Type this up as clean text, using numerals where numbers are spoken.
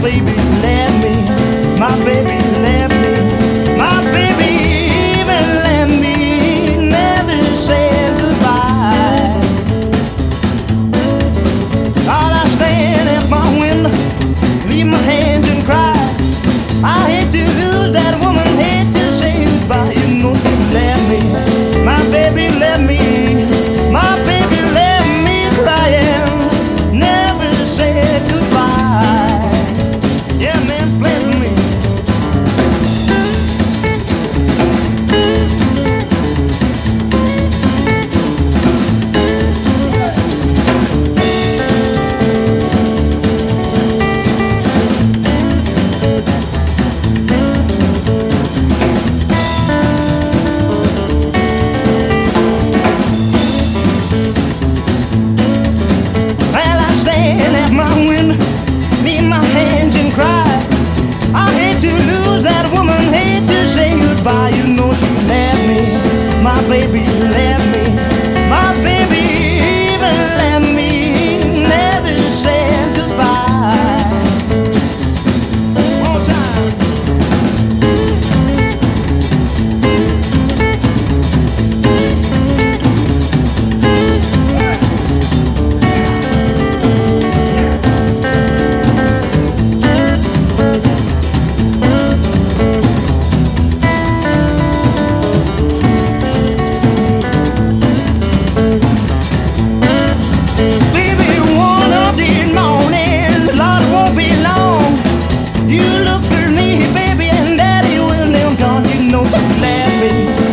baby left me. My baby left me. My baby even left me. Never said goodbye. God, I stand at my window, leave my hands and cry. I hate to lose that woman, hate to say goodbye. You know she left me. My baby left me. My baby left me crying. Never said goodbye. Yeah, man, play with me. Well, I stand at my window, leave my hands and cry. I hate to lose that woman, hate to say goodbye. You know she left me. My baby left me. My baby even left me. Never said goodbye. One more time. Baby, one of these mornings, the Lord won't be long. You look for me, baby, and daddy will live gone. You know she left me.